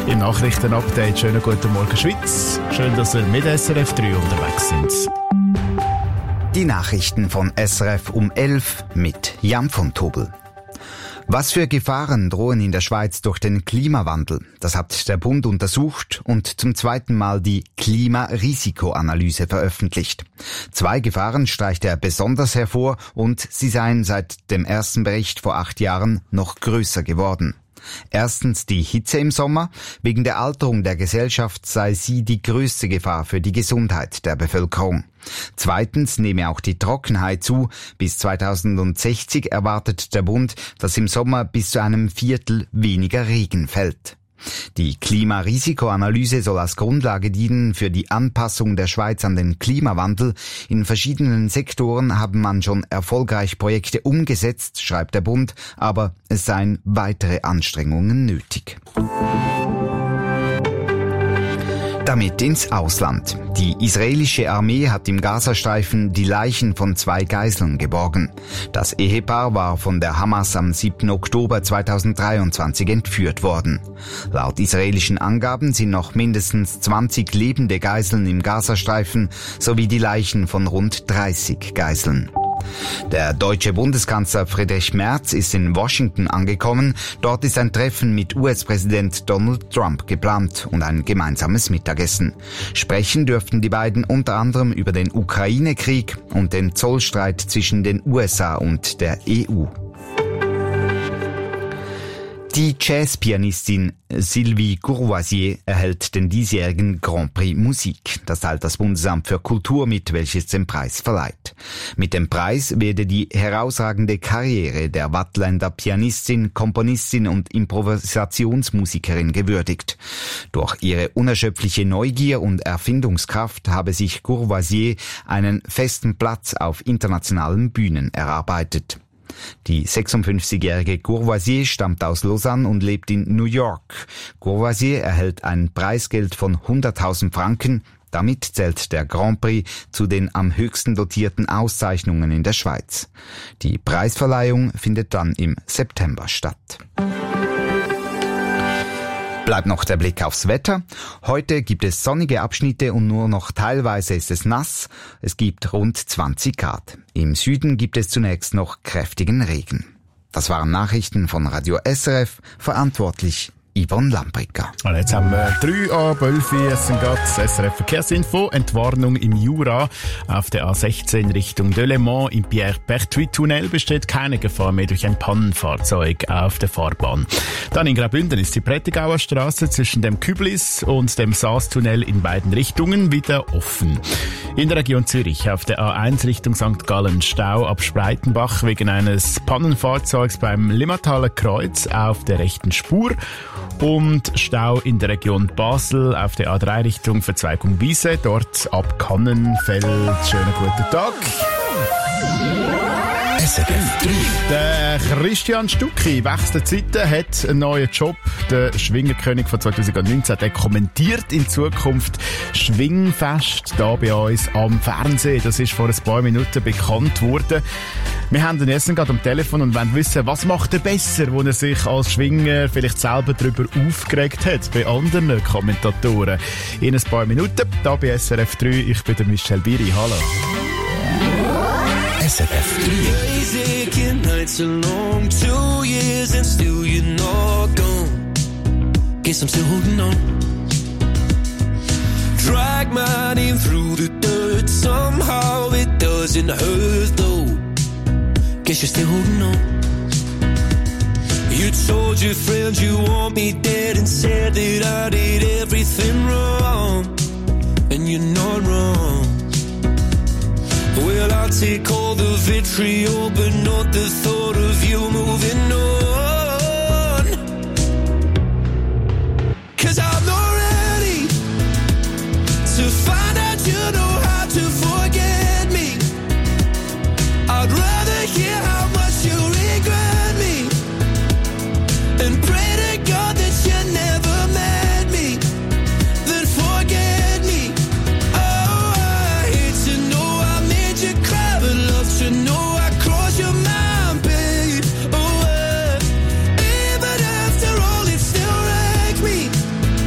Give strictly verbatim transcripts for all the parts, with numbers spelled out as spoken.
im Nachrichtenupdate. Schönen guten Morgen, Schweiz. Schön, dass ihr mit S R F drei unterwegs sind. Die Nachrichten von S R F um elf mit Jan von Tobel. Was für Gefahren drohen in der Schweiz durch den Klimawandel? Das hat der Bund untersucht und zum zweiten Mal die Klimarisikoanalyse veröffentlicht. Zwei Gefahren streicht er besonders hervor und sie seien seit dem ersten Bericht vor acht Jahren noch größer geworden. Erstens die Hitze im Sommer. Wegen der Alterung der Gesellschaft sei sie die größte Gefahr für die Gesundheit der Bevölkerung. Zweitens nehme auch die Trockenheit zu. Bis zweitausendsechzig erwartet der Bund, dass im Sommer bis zu einem Viertel weniger Regen fällt. Die Klimarisikoanalyse soll als Grundlage dienen für die Anpassung der Schweiz an den Klimawandel. In verschiedenen Sektoren haben man schon erfolgreich Projekte umgesetzt, schreibt der Bund, aber es seien weitere Anstrengungen nötig. Damit ins Ausland. Die israelische Armee hat im Gazastreifen die Leichen von zwei Geiseln geborgen. Das Ehepaar war von der Hamas am siebten Oktober zweitausenddreiundzwanzig entführt worden. Laut israelischen Angaben sind noch mindestens zwanzig lebende Geiseln im Gazastreifen sowie die Leichen von rund dreißig Geiseln. Der deutsche Bundeskanzler Friedrich Merz ist in Washington angekommen. Dort ist ein Treffen mit U S-Präsident Donald Trump geplant und ein gemeinsames Mittagessen. Sprechen dürften die beiden unter anderem über den Ukraine-Krieg und den Zollstreit zwischen den U S A und der E U. Die Jazzpianistin Sylvie Courvoisier erhält den diesjährigen Grand Prix Musik. Das teilt das Bundesamt für Kultur mit, welches den Preis verleiht. Mit dem Preis werde die herausragende Karriere der Waadtländer Pianistin, Komponistin und Improvisationsmusikerin gewürdigt. Durch ihre unerschöpfliche Neugier und Erfindungskraft habe sich Courvoisier einen festen Platz auf internationalen Bühnen erarbeitet. Die sechsundfünfzigjährige Courvoisier stammt aus Lausanne und lebt in New York. Courvoisier erhält ein Preisgeld von hunderttausend Franken. Damit zählt der Grand Prix zu den am höchsten dotierten Auszeichnungen in der Schweiz. Die Preisverleihung findet dann im September statt. Bleibt noch der Blick aufs Wetter. Heute gibt es sonnige Abschnitte und nur noch teilweise ist es nass. Es gibt rund zwanzig Grad. Im Süden gibt es zunächst noch kräftigen Regen. Das waren Nachrichten von Radio S R F, verantwortlich Yvonne Lambricker. Und jetzt haben wir drei ab elf Uhr, es sind gerade das S R F Verkehrsinfo. Entwarnung im Jura auf der A sechzehn Richtung Delémont im Pierre-Pertuis-Tunnel besteht keine Gefahr mehr durch ein Pannenfahrzeug auf der Fahrbahn. Dann in Graubünden ist die Prättigauer Straße zwischen dem Küblis und dem Saas-Tunnel in beiden Richtungen wieder offen. In der Region Zürich auf der A eins Richtung Sankt Gallen Stau ab Spreitenbach wegen eines Pannenfahrzeugs beim Limmataler Kreuz auf der rechten Spur. Und Stau in der Region Basel auf der A drei Richtung Verzweigung Wiese, dort ab Kannenfeld. Schönen guten Tag. S R F drei. Der Christian Stucki wechselt Seiten, hat einen neuen Job. Der Schwingerkönig von zweitausendneunzehn, der kommentiert in Zukunft Schwingfest da bei uns am Fernsehen. Das ist vor ein paar Minuten bekannt worden. Wir haben den Essen gerade am Telefon und wollen wissen, was macht er besser, wo er sich als Schwinger vielleicht selber darüber aufgeregt hat bei anderen Kommentatoren. In ein paar Minuten, da bei S R F drei. Ich bin der Michel Biri. Hallo. S R F drei. Aching nights are long, two years and still you're not gone. Guess I'm still holding on. Drag my name through the dirt, somehow it doesn't hurt though. Guess you're still holding on. You told your friends you want me dead and said that I did everything wrong. And you're not wrong. Well, I'll take all the vitriol, but not the thought of you moving on. 'Cause I'm not ready to find out you know how to forget me. I'd rather hear how much you regret me and pray to God that you never met me, then forget me. Oh, I hate to know I made you cry, but love to know I crossed your mind, babe. Oh, uh, even after all, it still wrecks me.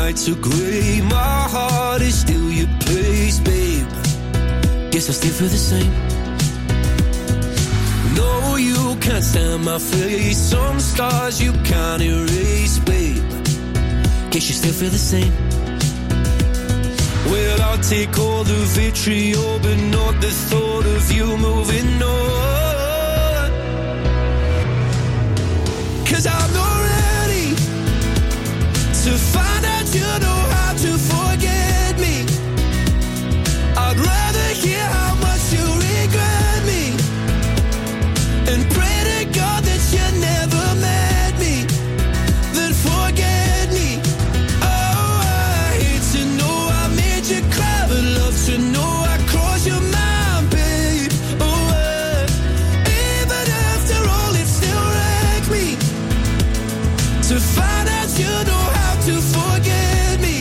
nights are grey, my heart is still your place, babe. Guess I still feel the same. No, you can't stand my face. Some scars you can't erase, babe. Guess you still feel the same. Well, I'll take all the vitriol, but not the thought of you moving on. 'Cause I'm not ready to find out you know how to forget me. I'd rather hear how much you regret me and pray to God that you never met me, then forget me. Oh, I hate to know I made you cry, but love to know I crossed your mind, babe. Oh, uh, even after all, it still wrecked me to find out you know how to forget me.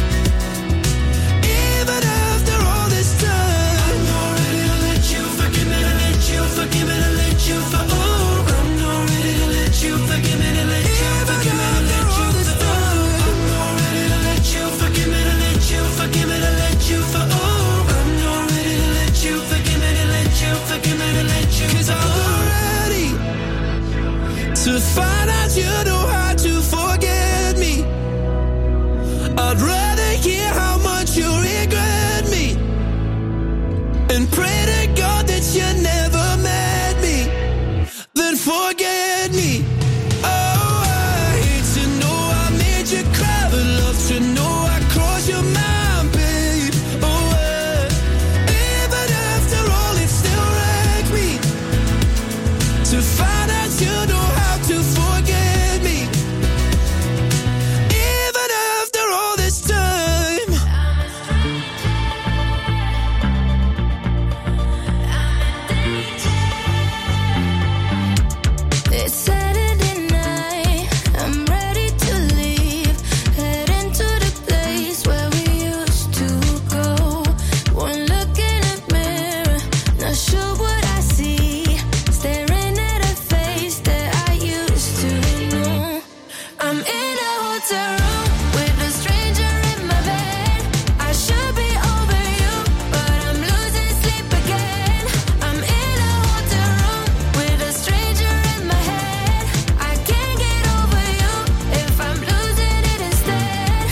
Even after all this time, I'm not ready to let you forgive me, to let you forgive me, to let you for oh, I'm not ready to let you forgive me, to let you forgive me, to let you for oh, I'm not ready to let you forgive me, to let you forgive me, to let you for oh, I'm not ready to let you forgive me, to let you forgive me, to let you 'cause I'm not ready to find out you know how to forget me. I'd rather hear how much you regret me and pray to God that you never met me, then forget me. Oh, I hate to know I made you cry, but love to know I crossed your mind, babe. Oh, uh, even after all, it still wrecked me to find out you know how to forget me. Even after all this time. It's Saturday night, I'm ready to leave, heading to the place where we used to go. One look in the mirror, not sure what I see, staring at a face that I used to know. I'm in a hotel room with a stranger in my bed. I should be over you, but I'm losing sleep again. I'm in a hotel room with a stranger in my head. I can't get over you if I'm losing it instead.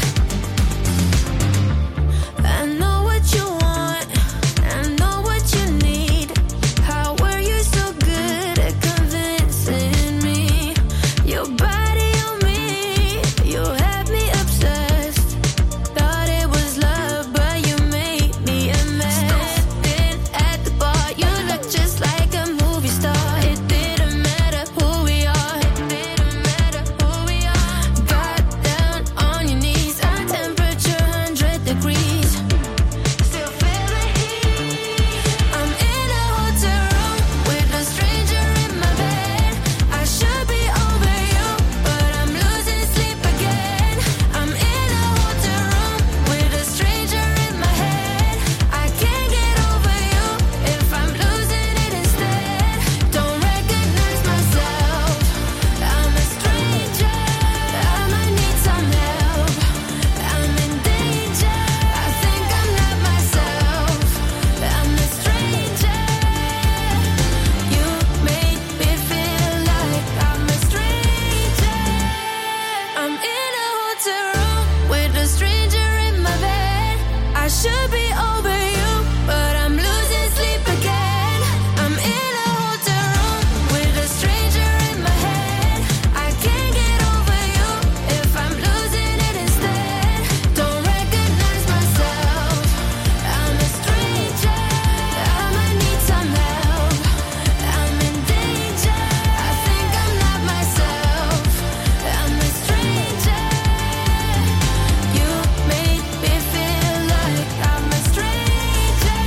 I know what you want, I know what you need. How were you so good at convincing me? Your body on me, you had me obsessed. Thought it was love, but you made me a mess. Then at the bar, you look just like a movie star. It didn't matter who we are, it didn't matter who we are. Got down on your knees, our temperature one hundred degrees. Still feel the heat. I'm in a hotel room with a stranger in my bed. I should be over you, but I'm losing sleep again. I'm in a hotel room with a stranger in my head. I can't get over you if I'm losing it instead. Don't recognize myself, I'm a stranger. I might need some help, I'm in danger. I think I'm not myself, I'm a stranger. You made me feel like I'm a stranger. I'm in a hotel room with a stranger in my bed. I should be over you, but I'm losing sleep again. I'm in a hotel room with a stranger in my head. I can't get over you if I'm losing it instead. Don't recognize myself, I'm a stranger. I might need some help, I'm in danger. I think I'm not myself, I'm a stranger. You made me feel like I'm a stranger.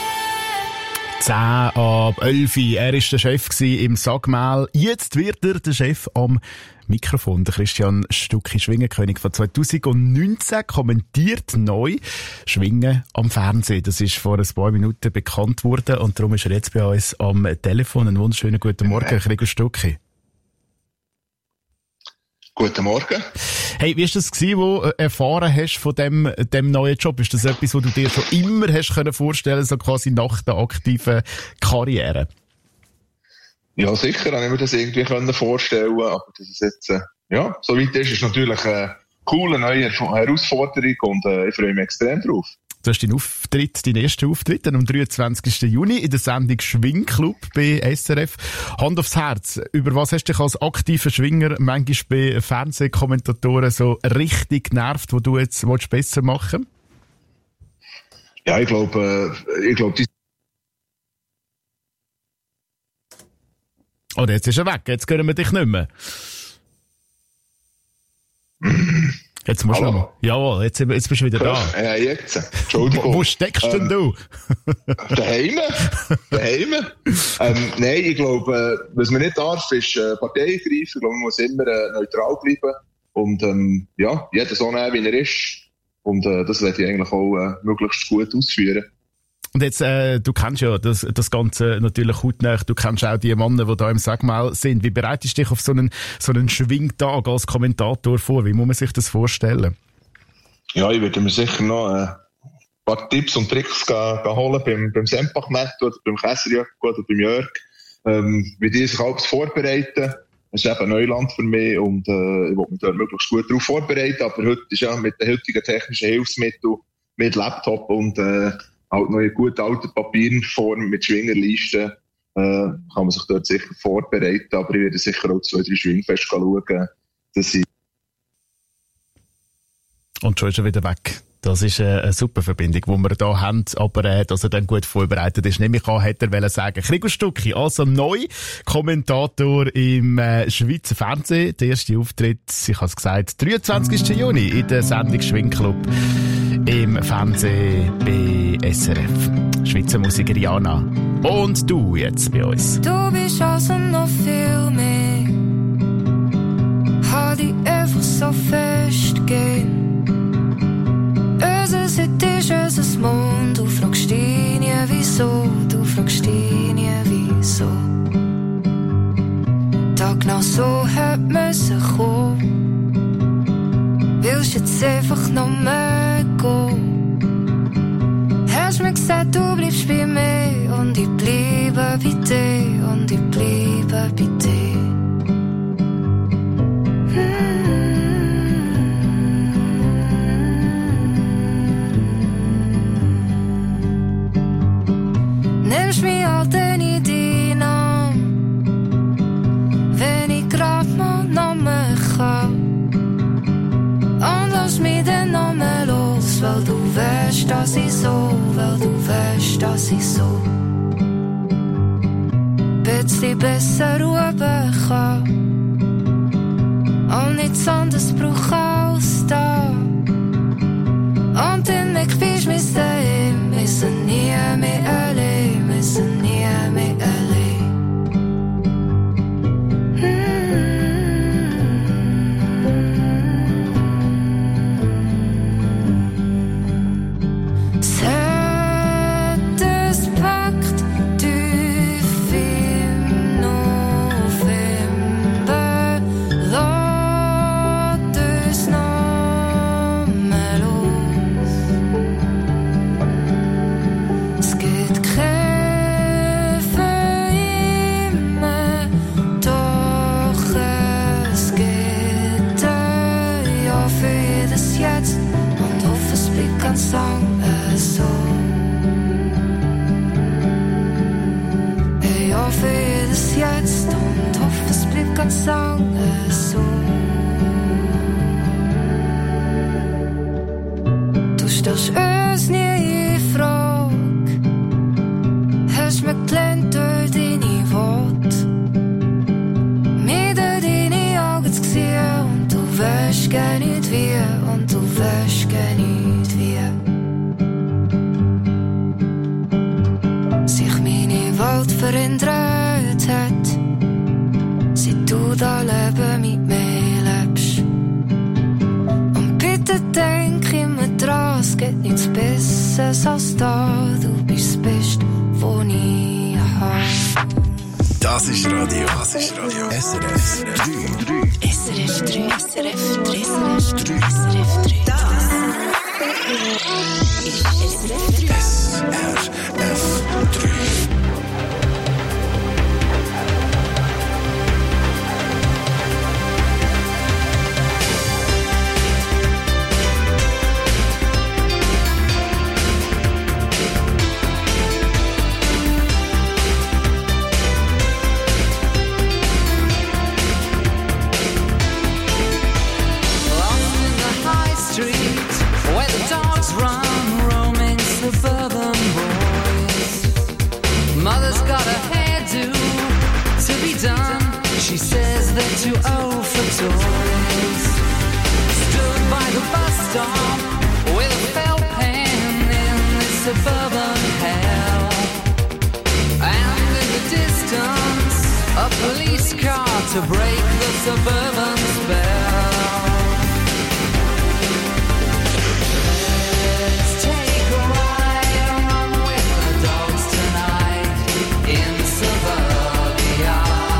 zehn ab elf. Er war der Chef im Sagmail. Jetzt wird er der Chef am Mikrofon. Der Christian Stucki, Schwingenkönig von zweitausendneunzehn, kommentiert neu Schwingen am Fernsehen. Das ist vor ein paar Minuten bekannt worden und darum ist er jetzt bei uns am Telefon. Einen wunderschönen guten Morgen, Gregor Stucki. Guten Morgen. Hey, wie war das gewesen, wo du erfahren hast von dem, dem neuen Job? Ist das etwas, was du dir schon immer hast können vorstellen, so quasi nach der aktiven Karriere? Ja, sicher, habe ich mir das irgendwie können vorstellen, aber dass es jetzt, äh, ja, so weit ist, ist natürlich eine coole neue Herausforderung und äh, ich freue mich extrem drauf. Du hast deinen Auftritt, deinen ersten Auftritt am dreiundzwanzigsten Juni in der Sendung Schwingclub bei S R F. Hand aufs Herz. Über was hast du dich als aktiver Schwinger manchmal bei Fernsehkommentatoren so richtig genervt, wo du jetzt willst besser machen? Ja, ich glaube, äh, ich glaube, die Oh, jetzt ist er weg. Jetzt hören wir dich nicht mehr. Jetzt musst du noch. Jawohl, jetzt, jetzt bist du wieder da. Ja, jetzt. Entschuldigung. Wo, wo steckst ähm, denn du? Daheim. Daheim. ähm, nein, ich glaube, was man nicht darf, ist äh, Partei ergreifen. Ich glaube, man muss immer äh, neutral bleiben. Und ähm, ja, jeder so nehmen, wie er ist. Und äh, das werde ich eigentlich auch äh, möglichst gut ausführen. Und jetzt, äh, du kennst ja das, das Ganze natürlich hautnah. Du kennst auch die Männer, die da im Sagmaul sind. Wie bereitest du dich auf so einen, so einen Schwingtag als Kommentator vor? Wie muss man sich das vorstellen? Ja, ich würde mir sicher noch äh, ein paar Tipps und Tricks ga, ga holen beim, beim Sempachmet oder beim Käserjörg oder beim Jörg. Ähm, wie die sich alles vorbereiten. Das ist eben Neuland für mich und äh, ich will mich da möglichst gut darauf vorbereiten. Aber heute ist ja mit den heutigen technischen Hilfsmitteln, mit Laptop und äh, halt noch in gut alter Papierform mit Schwingerlisten, äh, kann man sich dort sicher vorbereiten, aber ich werde sicher auch zwei, drei Schwingfeste schauen, dass ich... Und schon ist er wieder weg. Das ist äh, eine super Verbindung, die wir hier haben, aber äh, dass er dann gut vorbereitet ist, nehme ich an, hätte er wollen sagen. Gregor Stucki, also neu Kommentator im äh, Schweizer Fernsehen. Der erste Auftritt, ich habe es gesagt, dreiundzwanzigsten Juni in der Sendung Schwingclub im Fernsehen bei S R F. Schweizer Musiker Jana. Und du jetzt bei uns. Du bist also noch viel mehr. Hab dich einfach so festgehen. Unser City ist unser Mond. Du fragst dich nie wieso. Du fragst dich nie wieso. Da genau so hat müssen kommen. Willst jetzt einfach noch mehr gehen? Hast mir gesagt, du bleibst bei mir und ich bleibe bei dir und ich bleibe bei dir. Mm. Nimmst mich halt in deinen Arm, wenn ich grad mal noch mehr kann. Und lass mich dann noch mehr los, weil du weißt, dass ich so, weil du weißt, dass ich so bisschen besser ruhen kann und nichts anderes brauche als da. Und dann weg bist du mein Leben, wir sind nie mehr allein, wir sind nie mehr allein. Das ist Radio. Das ist Radio. S R F drei. S R F drei. S R F drei. S R F drei. S R F drei. Das ist S R F drei. S R F drei. She says that you owe for toys. Stood by the bus stop with a felt pen in this suburban hell. And in the distance, a police car to break the suburban spell. Let's take a ride and run with the dogs tonight in suburbia.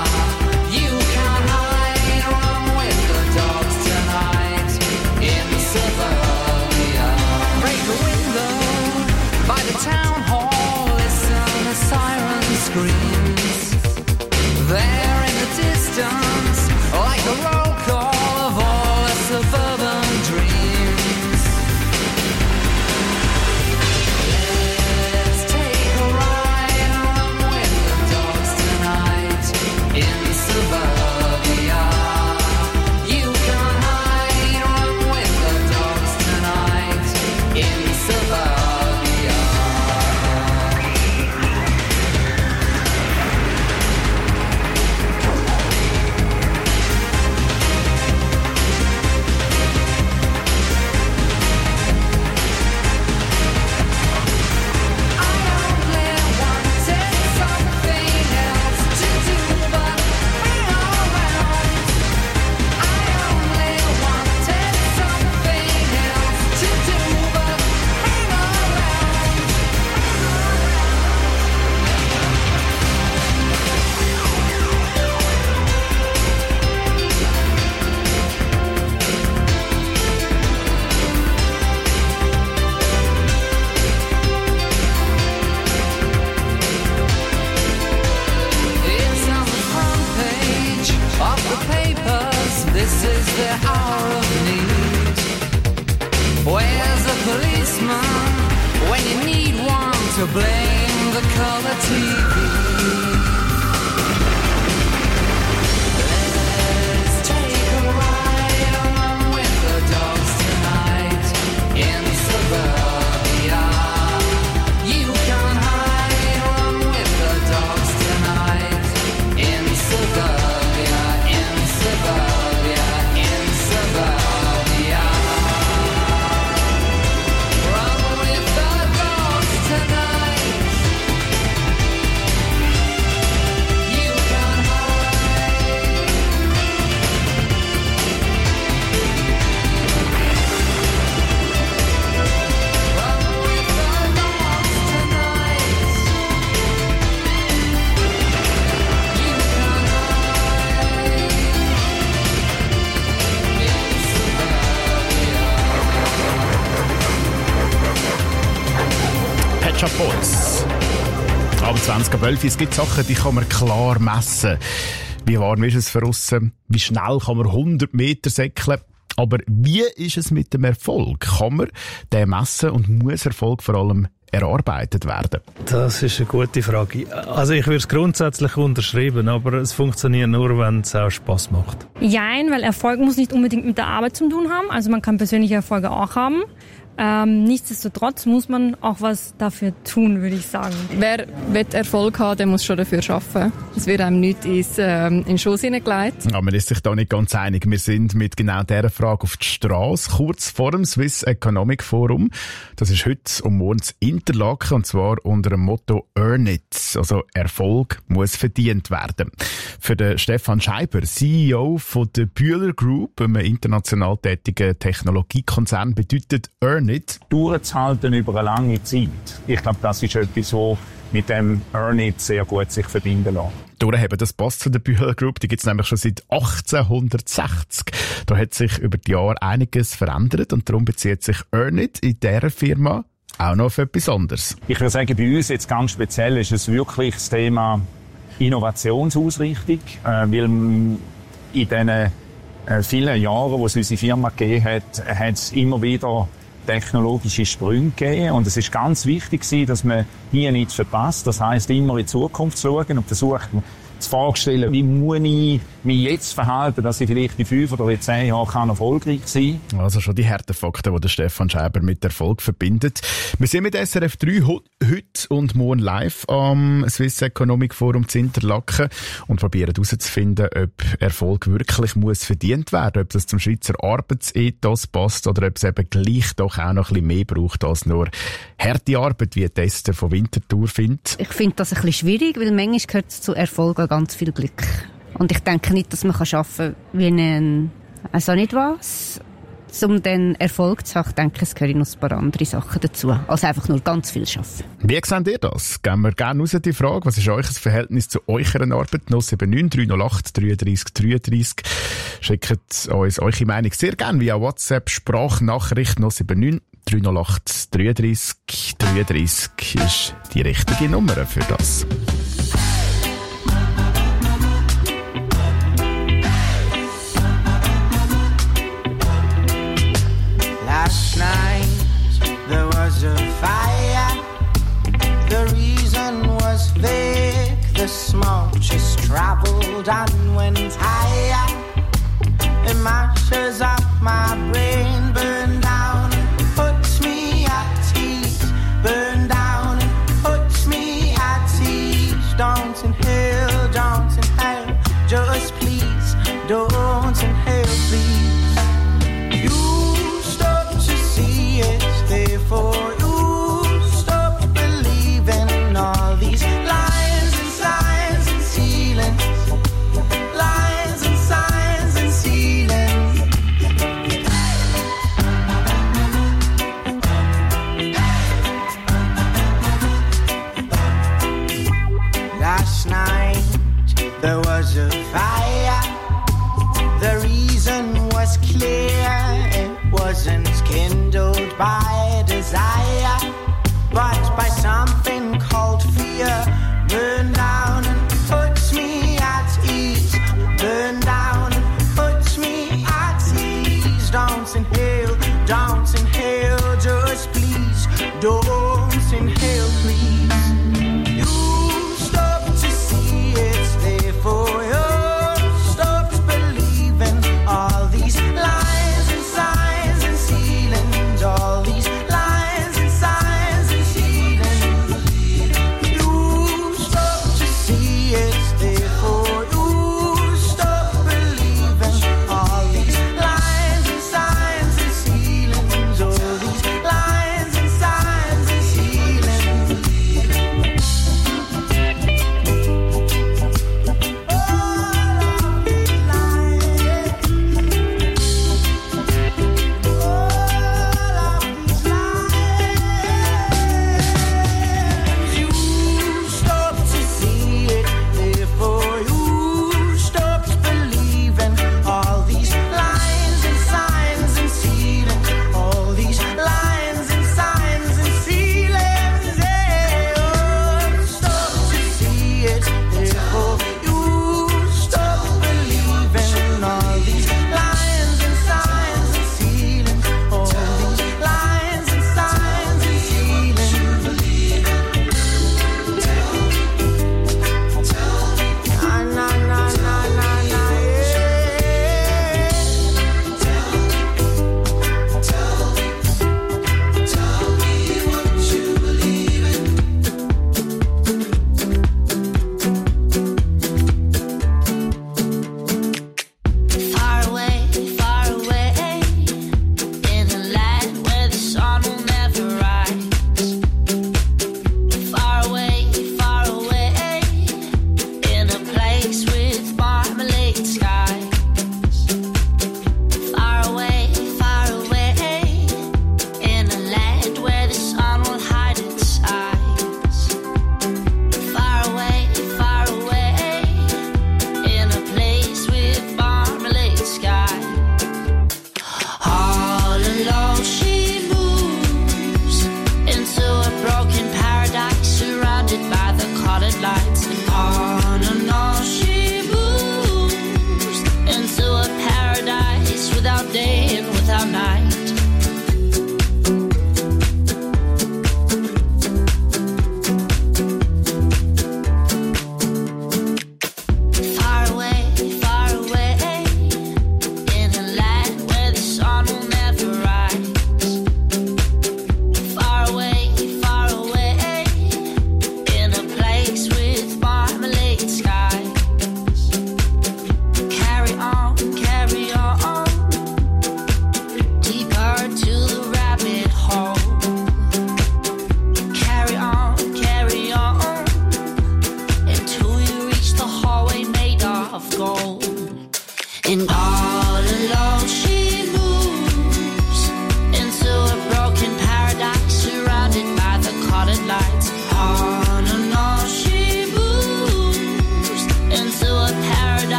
Town hall, listen to siren screams. There in the distance, like the roll call of all the suburban dreams. Let's take a ride and run with the dogs tonight in suburbia. You can hide, run with the dogs tonight in suburbia. To blame the color T V. Let's take a ride and run with the dogs tonight in suburbia. You can hide, run with the dogs tonight in suburbia, in suburbia, in suburbia. Run with the dogs tonight. Pet Shop Boys. Aber zwanzig ab elf, es gibt Sachen, die kann man klar messen. Wie warm ist es für aussen? Wie schnell kann man hundert Meter säckeln? Aber wie ist es mit dem Erfolg? Kann man den messen und muss Erfolg vor allem erarbeitet werden? Das ist eine gute Frage. Also ich würde es grundsätzlich unterschreiben, aber es funktioniert nur, wenn es auch Spass macht. Jein, weil Erfolg muss nicht unbedingt mit der Arbeit zu tun haben. Also man kann persönliche Erfolge auch haben. Ähm, nichtsdestotrotz muss man auch was dafür tun, würde ich sagen. Wer will Erfolg haben, der muss schon dafür arbeiten. Es wird einem nicht ins, ähm, in den Schoss hineingelegt. Ja, man ist sich da nicht ganz einig. Wir sind mit genau dieser Frage auf die Straße, kurz vor dem Swiss Economic Forum. Das ist heute um morgens Interlaken, und zwar unter dem Motto «Earn it», also Erfolg muss verdient werden. Für den Stefan Scheiber, C E O von der Bühler Group, einem international tätigen Technologiekonzern, bedeutet «Earn it» durchzuhalten über eine lange Zeit. Ich glaube, das ist etwas, wo mit dem Earn It sehr gut sich verbinden lassen. Durchheben, das passt zu der Bühler Group, die gibt es nämlich schon seit achtzehnhundertsechzig. Da hat sich über die Jahre einiges verändert und darum bezieht sich Earn It in dieser Firma auch noch auf etwas anderes. Ich würde sagen, bei uns jetzt ganz speziell ist es wirklich das Thema Innovationsausrichtung, äh, weil in diesen äh, vielen Jahren, wo es unsere Firma gegeben hat, hat es immer wieder technologische Sprünge gegeben. Und es ist ganz wichtig gewesen, dass man hier nichts verpasst. Das heisst, immer in die Zukunft schauen und versuchen zu vorstellen, wie muss ich mich jetzt verhalten, dass ich vielleicht in fünf oder in zehn Jahren kann erfolgreich sein kann. Also schon die harten Fakten, die der Stefan Schäber mit Erfolg verbindet. Wir sind mit S R F drei heute und morgen live am Swiss Economic Forum zu Interlaken und probieren herauszufinden, ob Erfolg wirklich muss verdient werden, ob das zum Schweizer Arbeitsethos passt oder ob es eben gleich doch auch noch ein bisschen mehr braucht als nur harte Arbeit, wie die Esther von Winterthur findet. Ich finde das ein bisschen schwierig, weil manchmal gehört zu Erfolg ganz viel Glück. Und ich denke nicht, dass man arbeiten kann wie ein, also nicht was, um den Erfolg zu haben. Ich denke, es gehören noch ein paar andere Sachen dazu, als einfach nur ganz viel arbeiten. Wie seht ihr das? Geben wir gerne raus die Frage, was ist euer Verhältnis zu eurer Arbeit? null sieben neun drei null acht drei drei drei drei. Schickt uns eure Meinung sehr gerne via WhatsApp, Sprachnachricht null sieben neun drei null acht drei drei drei drei ist die richtige Nummer für das. Last night there was a fire. The reason was vague. The smoke just traveled and went higher. It mashes up my brain, burn down and puts me at ease. Burn down and puts me at ease. Don't inhale, don't inhale. Just please, don't inhale, please. You it's there for you. Stop believing all these lines and signs and ceilings. Lines and signs and ceilings.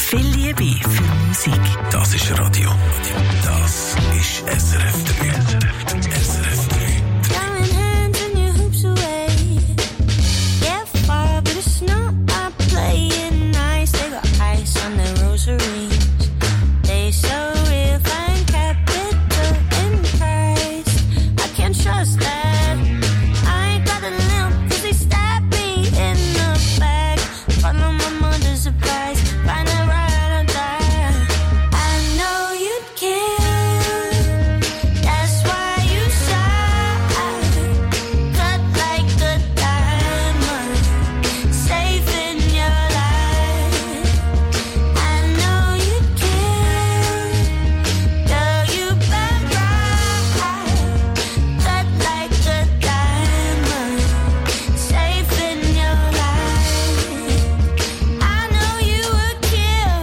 Viel Liebe für Musik. Das ist Radio. Das ist S R F drei. S R F drei. Diamond hands and your hoops away. Get far, but it's not. I play it nice. They got ice on their rosaries. They so refined, capital in price. I can't trust that. I ain't got a limp, cause they stabbed me in the back. Follow my mother's advice. Find a ride or die. I know you'd kill. That's why you shine. Cut like a diamond. Safe in your life. I know you'd kill. Girl, you been right. Cut like a diamond. Safe in your life. I know you would kill.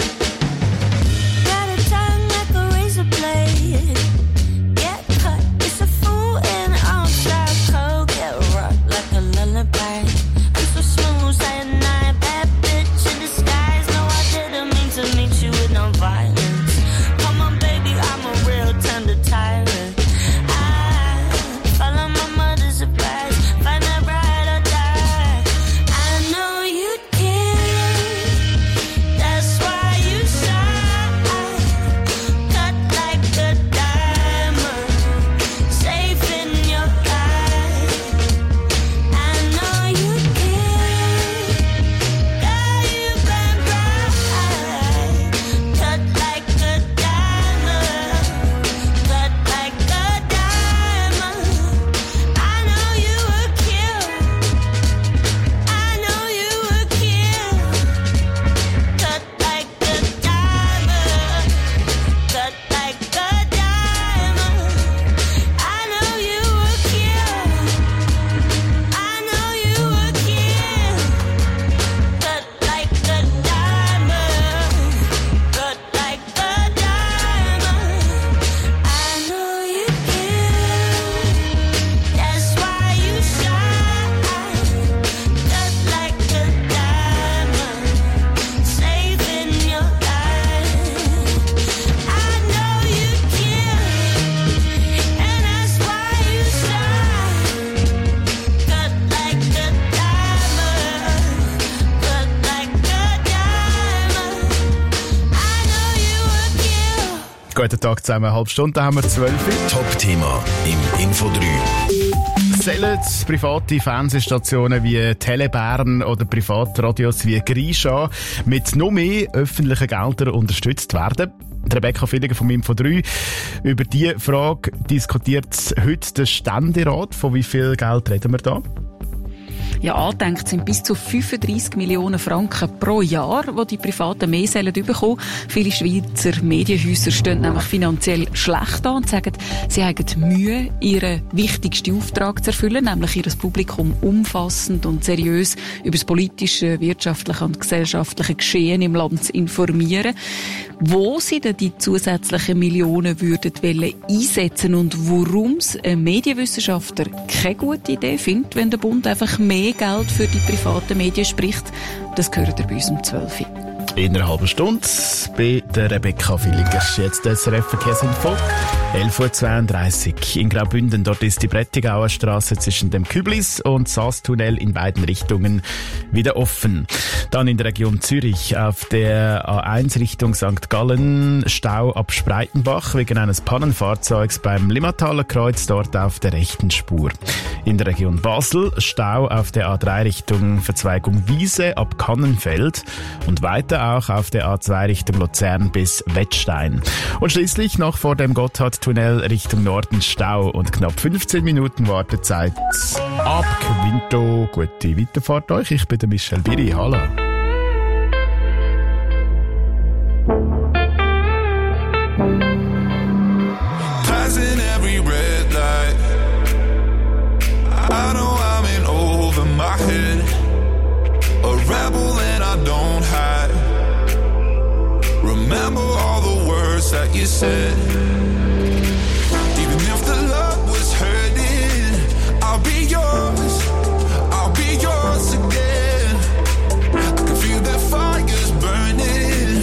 Got a tongue like a razor blade. Get cut, it's a fool in outside cold. Get rocked like a lullaby. I'm so smooth, cyanide, bad bitch in disguise. No, I didn't mean to meet you with no violence. Come on, baby, I'm a real tender tyrant. I follow my mother's advice. Find a ride or die. I know you'd kill. That's why you shine. Cut like a diamond. Safe in your life. I know you'd kill. Girl, you been right. Cut like a diamond. Cut like a diamond. I know you would kill. I know you would kill. Cut like a diamond. Cut like a diamond. I know you would kill. I know you would kill. Cut like a diamond. Cut like a diamond. I know you kill. That's why you shine. Cut like a diamond. Safe in your life. I know you kill. And that's why you shine. Cut like a diamond. Cut like a diamond. I know you would kill. Guten Tag zusammen, eine halbe Stunde haben wir zwölf. Top-Thema im Info drei. Sollen private Fernsehstationen wie Telebern oder Privatradios wie Grisha mit noch mehr öffentlichen Geldern unterstützt werden? Rebecca Villiger vom Info drei. Über diese Frage diskutiert heute der Ständerat. Von wie viel Geld reden wir da? Ja, angedenkt sind bis zu fünfunddreissig Millionen Franken pro Jahr, die die privaten mehr sollen bekommen. Viele Schweizer Medienhäuser stehen nämlich finanziell schlecht an und sagen, sie haben Mühe, ihren wichtigsten Auftrag zu erfüllen, nämlich ihr Publikum umfassend und seriös über das politische, wirtschaftliche und gesellschaftliche Geschehen im Land zu informieren. Wo sie denn die zusätzlichen Millionen würden wollen einsetzen und warum es ein Medienwissenschaftler keine gute Idee findet, wenn der Bund einfach mehr Geld für die privaten Medien spricht, das gehört ihr bei uns um zwölf Uhr. In einer halben Stunde bei der Rebecca Villiger. Jetzt das S R F Verkehrsinfo. elf Uhr zweiunddreißig in Graubünden. Dort ist die Brettigauer Straße zwischen dem Küblis und Saastunnel in beiden Richtungen wieder offen. Dann in der Region Zürich auf der A eins Richtung Sankt Gallen Stau ab Spreitenbach wegen eines Pannenfahrzeugs beim Limmataler Kreuz, dort auf der rechten Spur. In der Region Basel Stau auf der A drei Richtung Verzweigung Wiese ab Kannenfeld und weiter auch auf der A zwei Richtung Luzern bis Wettstein. Und schließlich noch vor dem Gotthardtunnel Richtung Norden Stau und knapp fünfzehn Minuten Wartezeit ab Quinto. Gute Weiterfahrt euch. Ich bin der Michel Biri. Hallo. Passing every red light. I know I'm in over my head. A rebel and I don't hide. Remember all the words that you said. Even if the love was hurting, I'll be yours. I'll be yours again. I can feel that fire's burning.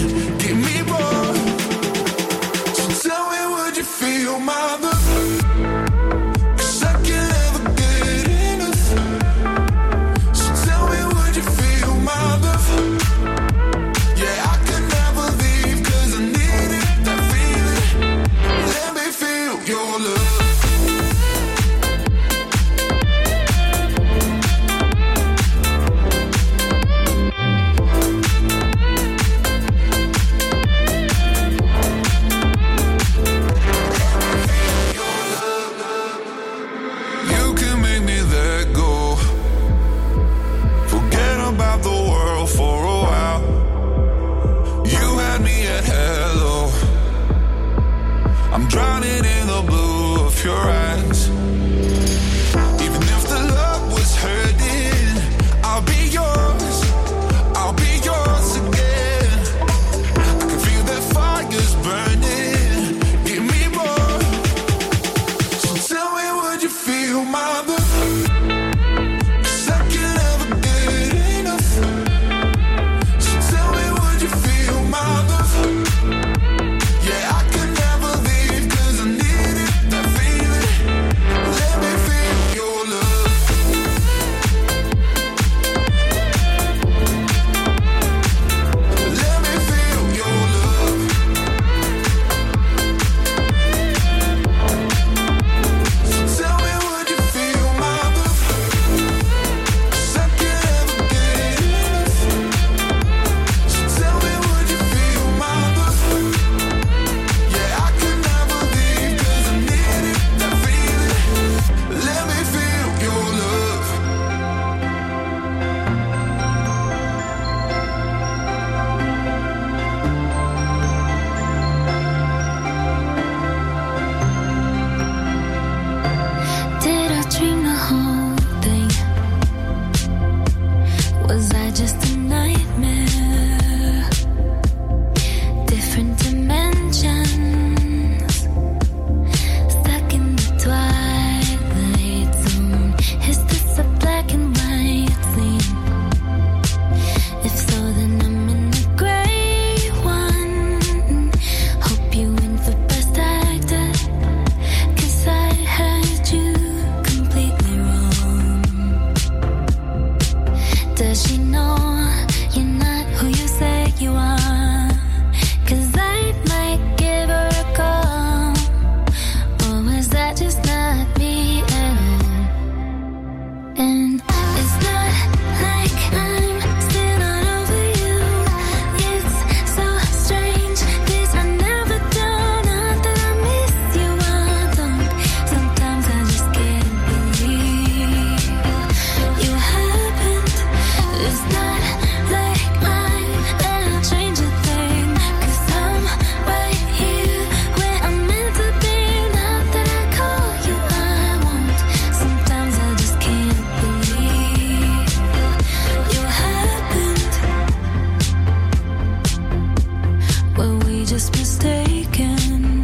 just mistaken.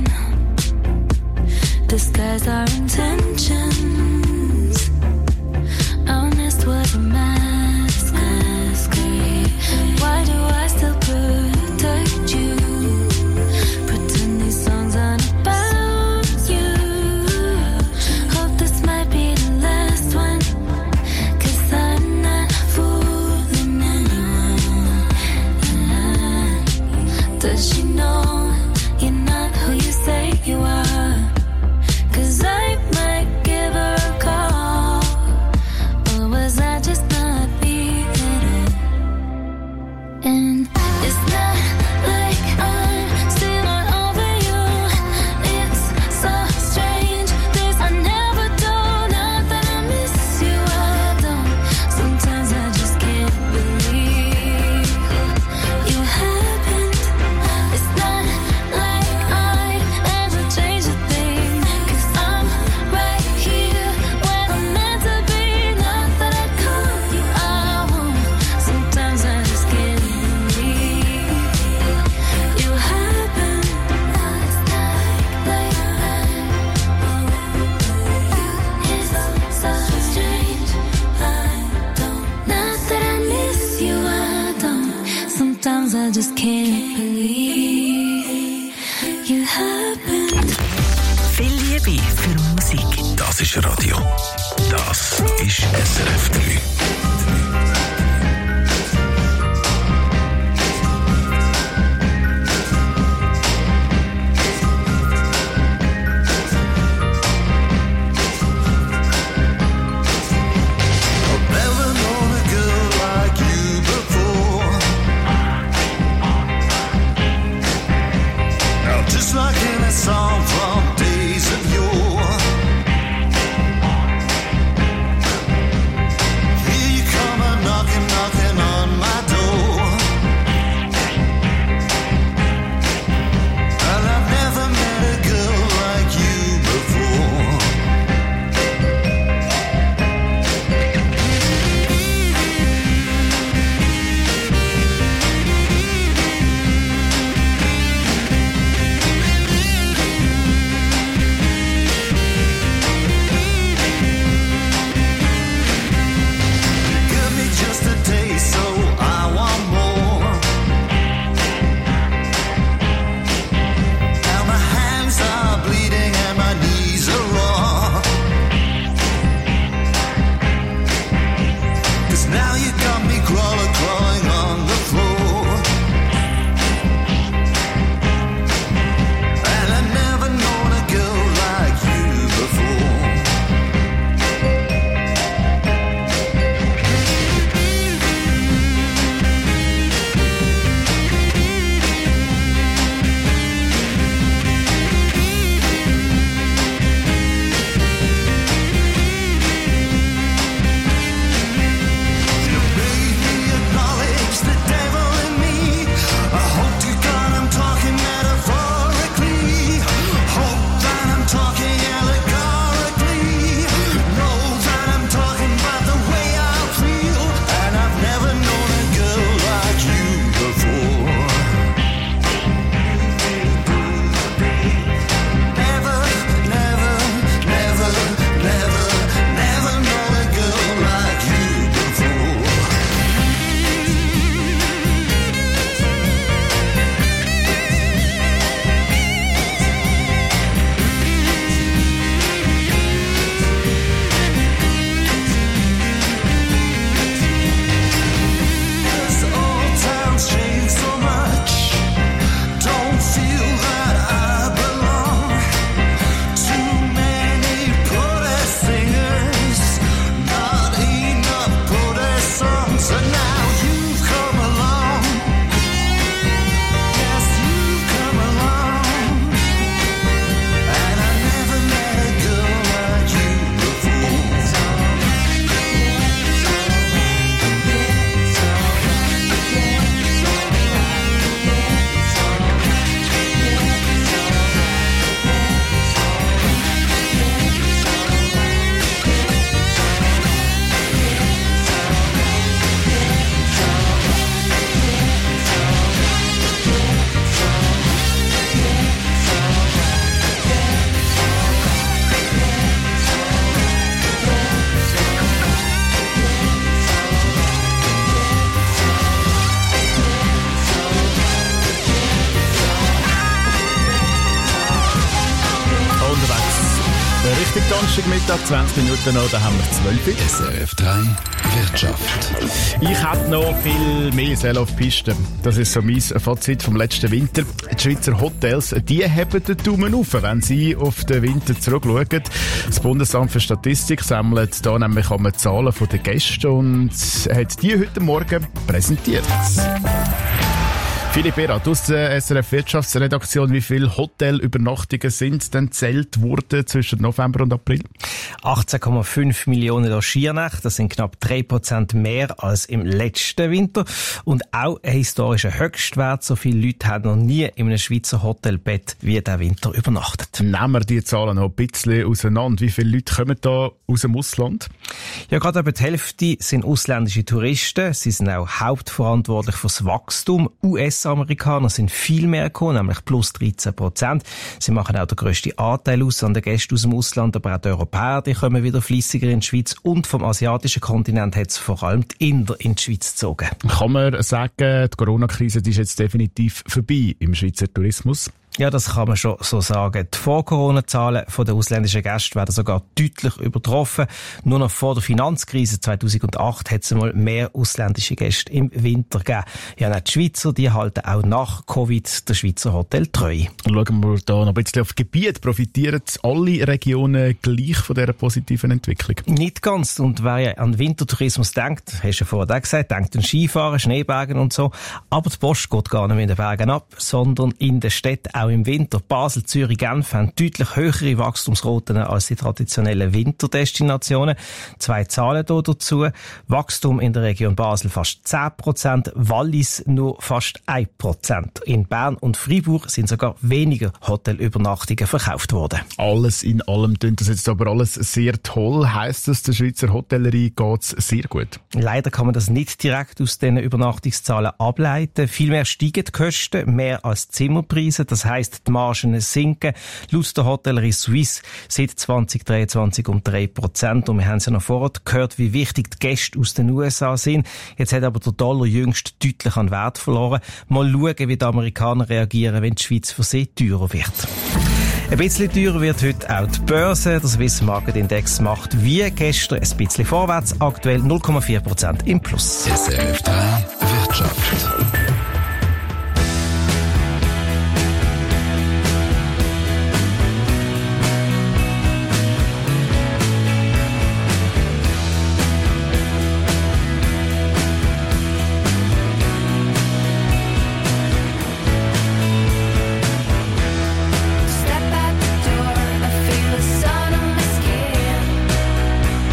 Disguise our intentions. Honest was a mask. Why do I still protect you? Pretend these songs aren't about you. Hope this might be the last one, 'cause I'm not fooling anyone. Does she know you're not who you say you are? 'Cause I might give her a call. Or was I just not being it? And it's not like I'm still not over you. It's so strange, this I never do. Not that I miss you, I don't. Sometimes I just can't believe you happened. It's not like I'd ever change a thing, 'cause I'm right here where I'm meant to be. Not that I call you, I won't. Sometimes I just can't believe you happened. It's not like it's so strange, I don't. Not that I miss you, I don't. Sometimes I just can't believe you happened. Viel Liebe für Musik. Das ist Radio. Das ist S R F drei. Never known a girl like you before. Now just like in a song from days of yore. Here you come a knocking, knocking on my door. And I've never met a girl like you before. Richtung Donnerstagmittag, zwanzig Minuten noch, da haben wir zwölf. S R F drei Wirtschaft. Ich hätte noch viel mehr Seele auf Piste. Das ist so mein Fazit vom letzten Winter. Die Schweizer Hotels, die haben den Daumen auf, wenn sie auf den Winter zurückschauen. Das Bundesamt für Statistik sammelt da nämlich einmal Zahlen von den Gästen und hat die heute Morgen präsentiert. Philipp Erath aus der S R F Wirtschaftsredaktion, wie viele Hotelübernachtungen sind denn zählt worden zwischen November und April? achtzehn Komma fünf Millionen Logiernächte, das sind knapp drei Prozent mehr als im letzten Winter. Und auch ein historischer Höchstwert, so viele Leute haben noch nie in einem Schweizer Hotelbett wie diesen Winter übernachtet. Nehmen wir die Zahlen noch ein bisschen auseinander. Wie viele Leute kommen da aus dem Ausland? Ja, gerade über die Hälfte sind ausländische Touristen. Sie sind auch hauptverantwortlich für das Wachstum. U S-Amerikaner sind viel mehr gekommen, nämlich plus dreizehn Prozent. Sie machen auch den grössten Anteil aus an den Gästen aus dem Ausland, aber auch die Europäer, die kommen wieder fleissiger in die Schweiz. Und vom asiatischen Kontinent hat es vor allem die Inder in die Schweiz gezogen. Kann man sagen, die Corona-Krise ist jetzt definitiv vorbei im Schweizer Tourismus? Ja, das kann man schon so sagen. Die Vor-Corona-Zahlen der ausländischen Gäste werden sogar deutlich übertroffen. Nur noch vor der Finanzkrise zweitausendacht hat es einmal mehr ausländische Gäste im Winter gegeben. Ja, die Schweizer, die halten auch nach Covid der Schweizer Hotel treu. Schauen wir da noch ein bisschen auf Gebiet. Profitieren alle Regionen gleich von dieser positiven Entwicklung? Nicht ganz. Und wer ja an Wintertourismus denkt, hast du ja vorher auch gesagt, denkt an Skifahren, Schneebergen und so. Aber die Post geht gar nicht in den Bergen ab, sondern in den Städten. Auch im Winter. Basel, Zürich, Genf haben deutlich höhere Wachstumsraten als die traditionellen Winterdestinationen. Zwei Zahlen hier dazu. Wachstum in der Region Basel fast zehn Prozent, Wallis nur fast ein Prozent. In Bern und Freiburg sind sogar weniger Hotelübernachtungen verkauft worden. Alles in allem klingt das jetzt aber alles sehr toll. Heisst das, der Schweizer Hotellerie geht's sehr gut? Leider kann man das nicht direkt aus diesen Übernachtungszahlen ableiten. Vielmehr steigen die Kosten mehr als Zimmerpreise. Das heisst, die Margen sinken. Laut der Hotellerie Suisse seit zwanzig dreiundzwanzig um drei Prozent. Und wir haben es ja noch vorher gehört, wie wichtig die Gäste aus den U S A sind. Jetzt hat aber der Dollar jüngst deutlich an Wert verloren. Mal schauen, wie die Amerikaner reagieren, wenn die Schweiz für sie teurer wird. Ein bisschen teurer wird heute auch die Börse. Der Swiss Market Index macht wie gestern ein bisschen vorwärts. Aktuell null Komma vier Prozent im Plus. S R F drei Wirtschaft.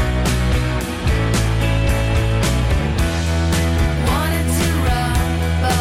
Wanted to run, but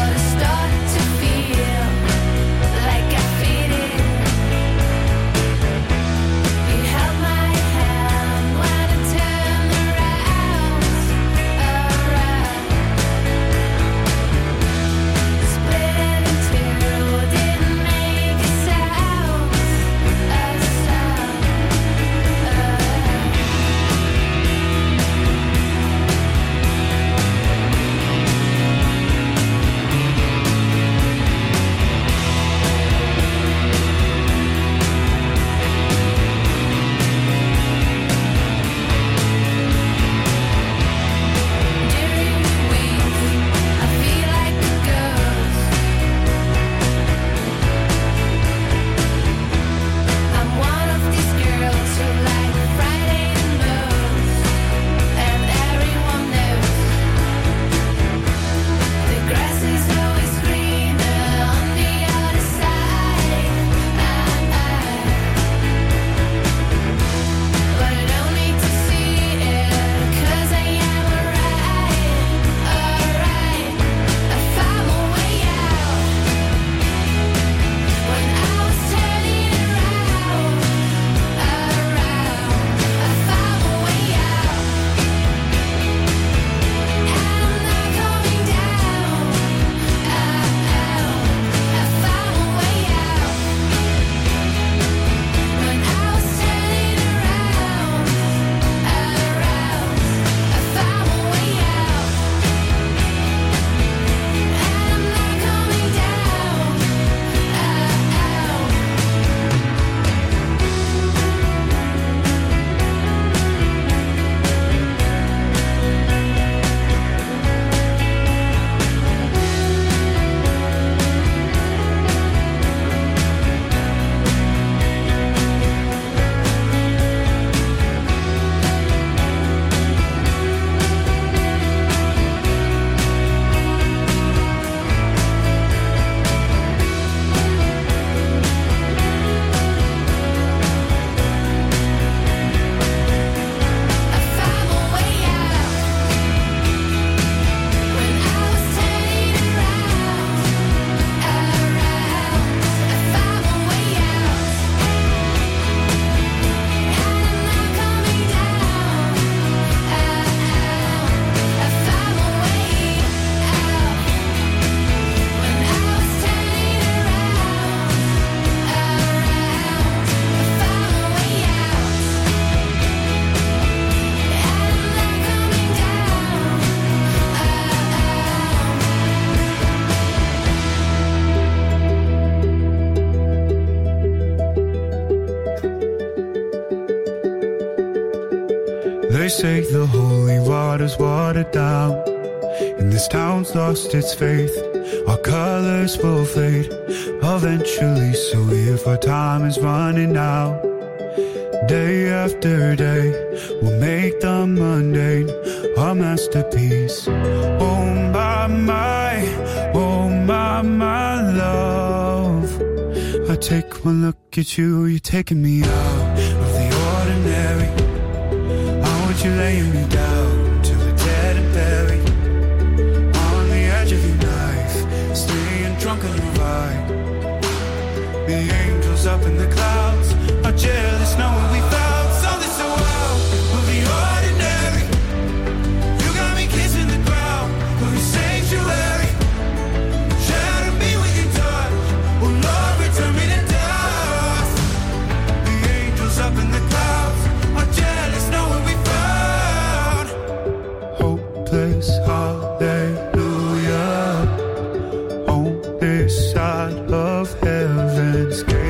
say the holy water's watered down, and this town's lost its faith. Our colors will fade eventually, so if our time is running out, day after day, we'll make the mundane our masterpiece. Oh my, my, oh my, my love, I take one look at you, you're taking me out of the ordinary. I want you laying me down to the dead and buried, on the edge of your knife, staying drunk on your vibe. The angels up in the clouds are jealous knowing we found something so wild of the ordinary. You got me kissing the ground of your sanctuary. Shatter me with your touch, oh Lord, return me to dust. The angels up in the clouds are jealous knowing we found hopeless hallelujah on this side of heaven's gate.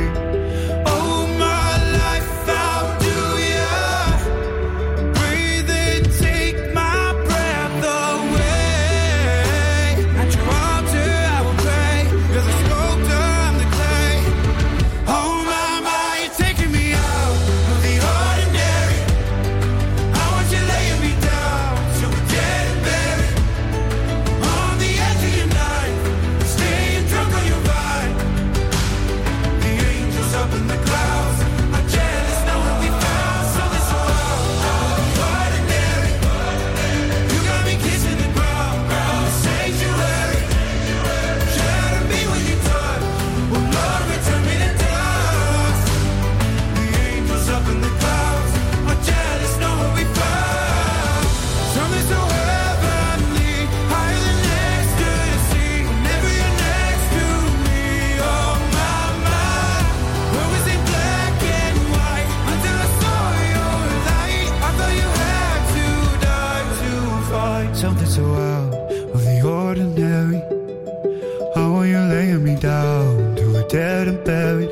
Something so out of the ordinary. How are you laying me down to a dead and buried,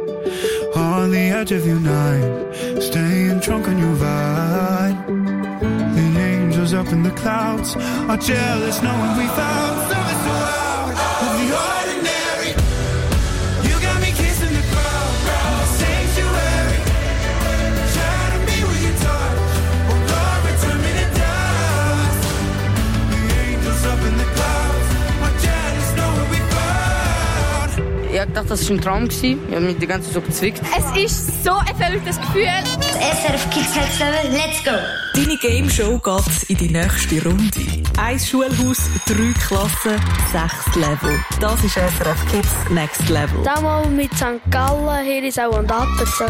on the edge of your night, staying drunk on your vine. The angels up in the clouds are jealous knowing we found something so out of the ordinary. You got me kissing the ground, the sanctuary. Shatter me with your touch, oh Lord, return me to dust. The angels up in the clouds are jealous knowing we found. Ich dachte, das war ein Traum. Ich habe mich die ganze Zeit so bezwickt. Es ist so ein verrücktes Gefühl. S R F Kids Next Level, let's go! Deine Game Show geht in die nächste Runde. Ein Schulhaus, drei Klassen, sechs Level. Das ist S R F Kids Next Level. Damals mit Sankt Gallen, Herisau und Attersau.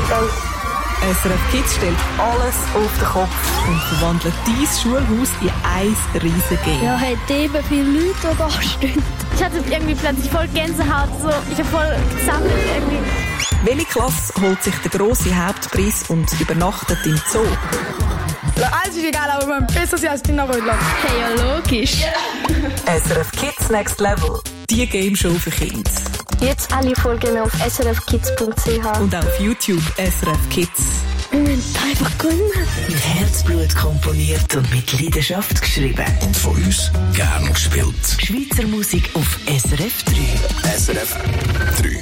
S R F Kids stellt alles auf den Kopf und verwandelt dein Schulhaus in ein riesen Game. Ja, hat eben viele Leute, die da stehen. Ich hatte irgendwie plötzlich voll Gänsehaut, so. Ich habe voll gesammelt irgendwie. Welche Klasse holt sich den grossen Hauptpreis und übernachtet im Zoo? Alles ist egal, aber man besser sein als die Nachrödler. Hey, ja logisch. S R F Kids Next Level. Die Game Show für Kids. Jetzt alle Folgen auf s r f kids punkt c h. Und auf YouTube S R F Kids. Wir müssen einfach gewinnen. Mit Herzblut komponiert und mit Leidenschaft geschrieben. Und von uns gern gespielt. Schweizer Musik auf S R F drei. S R F drei.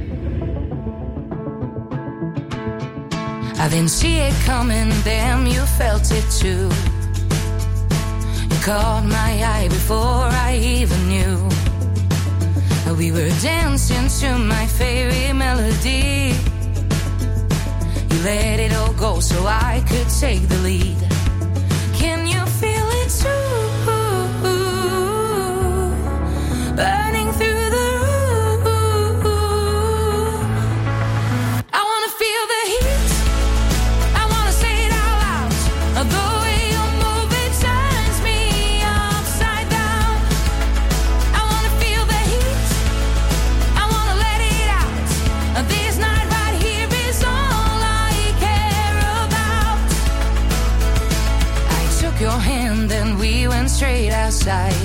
I didn't see it coming, damn, you felt it too. You caught my eye before I even knew. We were dancing to my favorite melody. You let it all go so I could take the lead. Can you feel it too? Burning through the room. I wanna feel the heat. I wanna say it out loud. The way you move it turns me upside down. I wanna feel the heat. I wanna let it out. This night right here is all I care about. I took your hand and we went straight outside.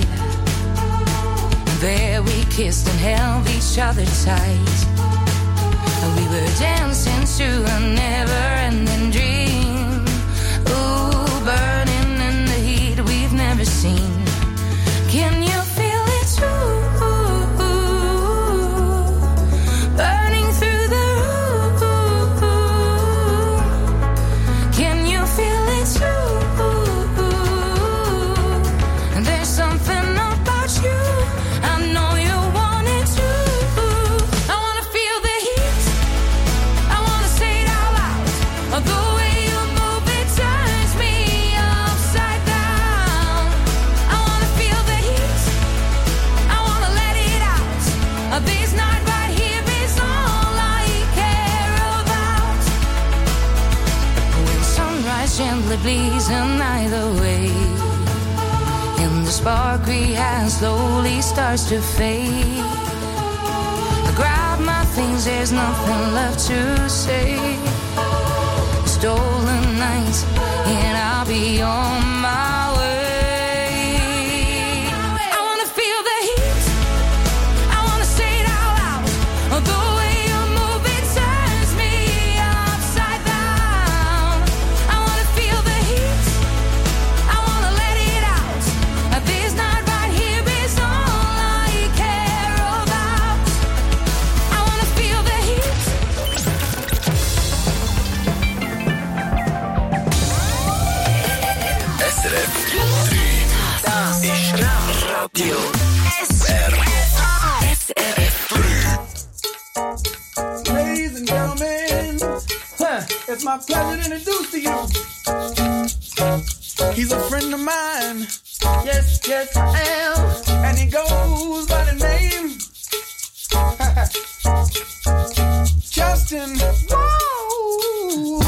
There we kissed and held each other tight. We were dancing to a never-ending dream. Ooh, Uh, This night right here is all I care about. When sunrise gently bleeds in either way, and the spark we had slowly starts to fade, I grab my things, there's nothing left to say. Stolen nights, and I'll be on my way. I wanna feel the heat, I wanna say it out loud. The way you move, it turns me upside down. I wanna feel the heat, I wanna let it out. This night right here is all I care about. I wanna feel the heat. S R F drei. Das ist Radio S R F. S R F drei. Ladies and gentlemen, huh, it's my pleasure to introduce to you. He's a friend of mine. Yes, yes, I am. And he goes by the name Justin. Whoa.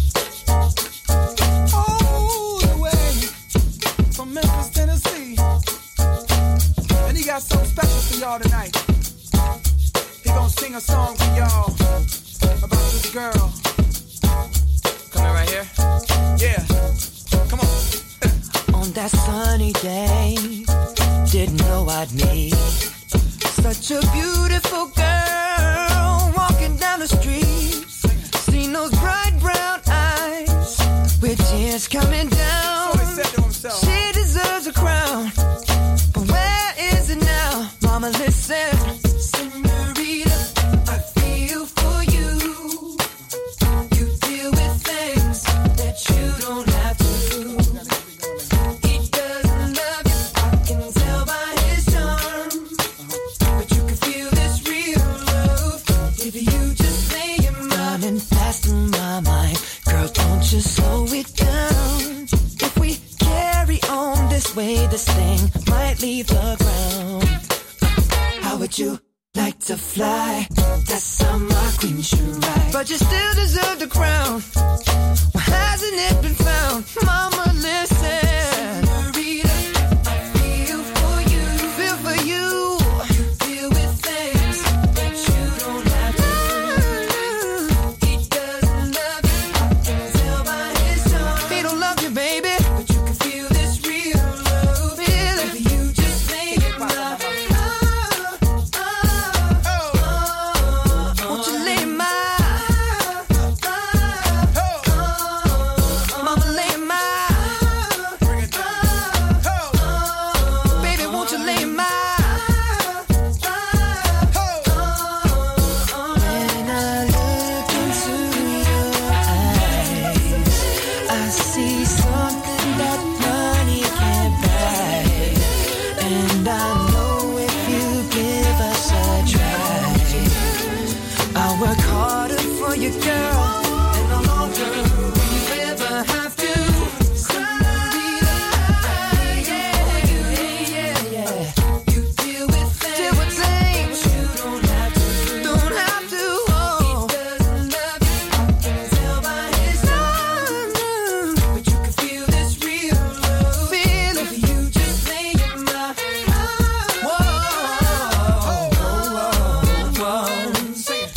All the way from Memphis, Tennessee. And he got something special for y'all tonight. He gonna sing a song for y'all about this girl. Coming right here? Yeah. Come on. On that sunny day, didn't know I'd meet such a beautiful girl walking down the street. Seen those bright brown eyes with tears coming down. So he said to himself, she deserves a crown, but where is it now? Mama, listen. Senorita, I feel for you. You deal with things that you don't have to. He doesn't love you, I can tell by his charm. But you can feel this real love if you just lay your mind. Running fast in my mind, girl, don't you slow it down. If we carry on this way, this thing might leave the ground. How would you like to fly? That's how my queen should ride. But you still deserve the crown. Why hasn't it been found? Mama, listen. Senorita, I feel for you. Feel for you. You deal with things that you don't have to. He doesn't love you, I can tell by his charm. He don't love you, baby, but you can feel this real love. Feel it. If you just make it love. Won't you lay my Mama, lay my baby, won't you lay my when I look into your eyes, I see something that money can't buy. And I know if you give us a try, I'll work harder for you, girl, and no longer will you ever have to. Senorita, yeah, yeah, yeah. You deal with things, deal with things you don't have to, don't have to. Oh. He doesn't love you, I can tell by his charm. But you can feel this real love. Feel it. If you just lay your mind. Whoa, whoa, whoa. Sing it.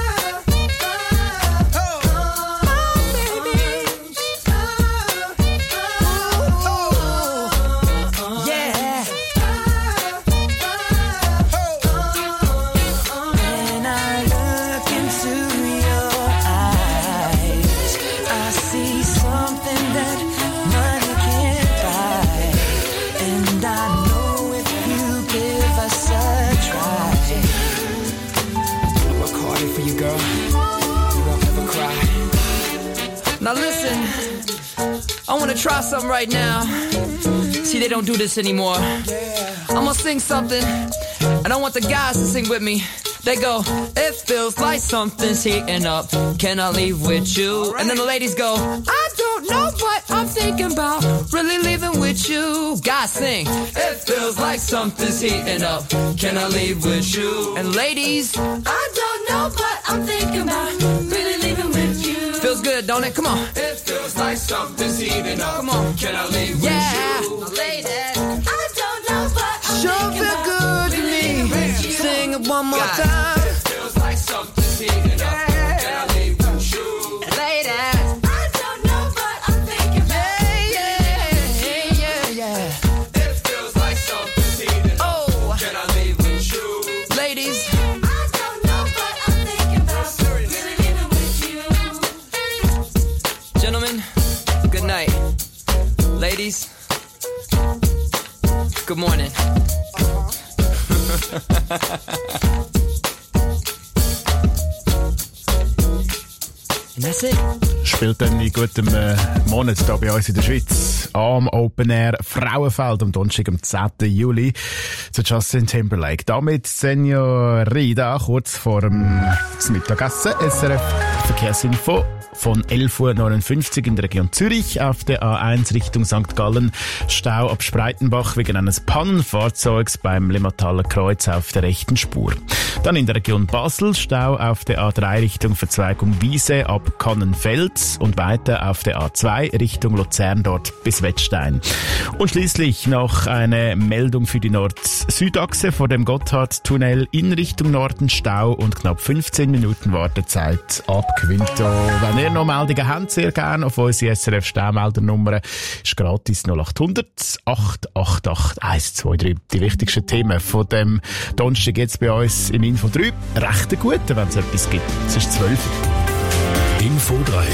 When I look into your eyes, I see something that money can't buy. And I know if you give us a try, I'll work harder for you, girl. You won't ever cry. Now listen, I wanna try something right now. See, they don't do this anymore. I'm gonna sing something, and I want the guys to sing with me. They go, it feels like something's heating up. Can I leave with you? And then the ladies go, I don't know, but I'm thinking about really leaving with you. Guys sing. It feels like something's heating up. Can I leave with you? And ladies, I don't know, but I'm thinking about really leaving with you. Feels good, don't it? Come on. It feels like something's heating up. Come on. Can I leave yeah. with you? Ladies, I don't know, but I'm sure thinking feel good to really me. Sing it one more God. time. It feels like something's heating up. Yeah. Can I leave with you? Ladies. Ladies, good morning. And that's it. Spielt dann in gutem äh, Monat hier bei uns in der Schweiz am Open Air Frauenfeld am Donnerstag, am zehnten Juli zu Justin Timberlake. Damit Senorita kurz vor dem Mittagessen. S R F Verkehrsinfo von elf Uhr neunundfünfzig in der Region Zürich auf der A eins Richtung Sankt Gallen. Stau ab Spreitenbach wegen eines Pannenfahrzeugs beim Limataler Kreuz auf der rechten Spur. Dann in der Region Basel Stau auf der A drei Richtung Verzweigung Wiese ab Kannenfeld und weiter auf der A zwei Richtung Luzern dort bis Wettstein. Und schließlich noch eine Meldung für die Nord-Süd-Achse vor dem Gotthardtunnel in Richtung Norden Stau und knapp fünfzehn Minuten Wartezeit ab Quinto. Wenn ihr noch Meldungen habt, sehr gerne auf unsere S R F-Staumeldernummer. Ist gratis null acht hundert acht acht acht eins zwei drei. Die wichtigsten Themen von dem Donnerstag jetzt bei uns im Info drei. Recht gut, wenn es etwas gibt. Es ist zwölf. Info drei.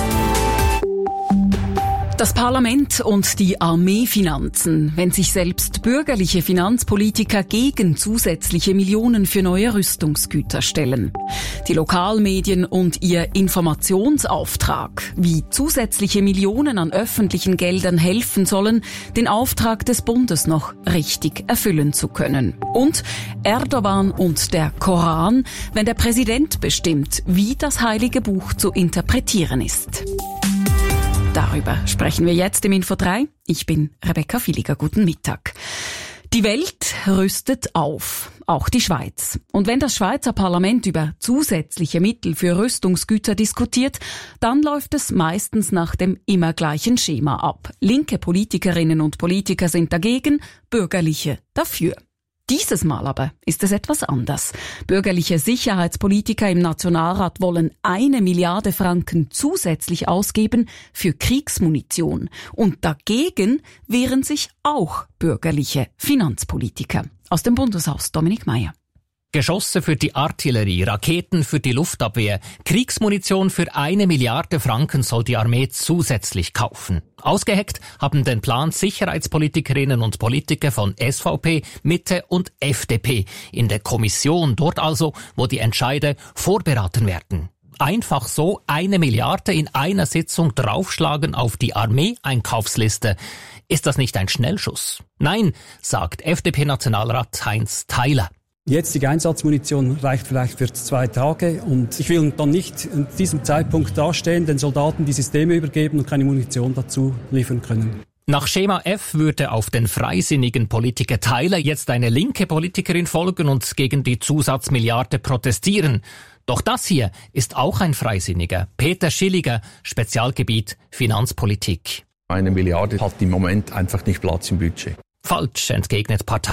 Das Parlament und die Armeefinanzen. Wenn sich selbst bürgerliche Finanzpolitiker gegen zusätzliche Millionen für neue Rüstungsgüter stellen. Die Lokalmedien und ihr Informationsauftrag, wie zusätzliche Millionen an öffentlichen Geldern helfen sollen, den Auftrag des Bundes noch richtig erfüllen zu können. Und Erdogan und der Koran, wenn der Präsident bestimmt, wie das Heilige Buch zu interpretieren ist. Darüber sprechen wir jetzt im Info drei. Ich bin Rebecca Villiger. Guten Mittag. Die Welt rüstet auf, auch die Schweiz. Und wenn das Schweizer Parlament über zusätzliche Mittel für Rüstungsgüter diskutiert, dann läuft es meistens nach dem immer gleichen Schema ab. Linke Politikerinnen und Politiker sind dagegen, bürgerliche dafür. Dieses Mal aber ist es etwas anders. Bürgerliche Sicherheitspolitiker im Nationalrat wollen eine Milliarde Franken zusätzlich ausgeben für Kriegsmunition. Und dagegen wehren sich auch bürgerliche Finanzpolitiker. Aus dem Bundeshaus Dominik Meyer. Geschosse für die Artillerie, Raketen für die Luftabwehr, Kriegsmunition für eine Milliarde Franken soll die Armee zusätzlich kaufen. Ausgeheckt haben den Plan Sicherheitspolitikerinnen und Politiker von S V P, Mitte und F D P in der Kommission, dort also, wo die Entscheide vorberaten werden. Einfach so eine Milliarde in einer Sitzung draufschlagen auf die Armee-Einkaufsliste. Ist das nicht ein Schnellschuss? Nein, sagt F D P-Nationalrat Heinz Theiler. Jetzige Einsatzmunition reicht vielleicht für zwei Tage und ich will dann nicht an diesem Zeitpunkt dastehen, den Soldaten die Systeme übergeben und keine Munition dazu liefern können. Nach Schema F würde auf den freisinnigen Politiker Theiler jetzt eine linke Politikerin folgen und gegen die Zusatzmilliarde protestieren. Doch das hier ist auch ein Freisinniger. Peter Schilliger, Spezialgebiet Finanzpolitik. Eine Milliarde hat im Moment einfach nicht Platz im Budget. Falsch, entgegnet Partei.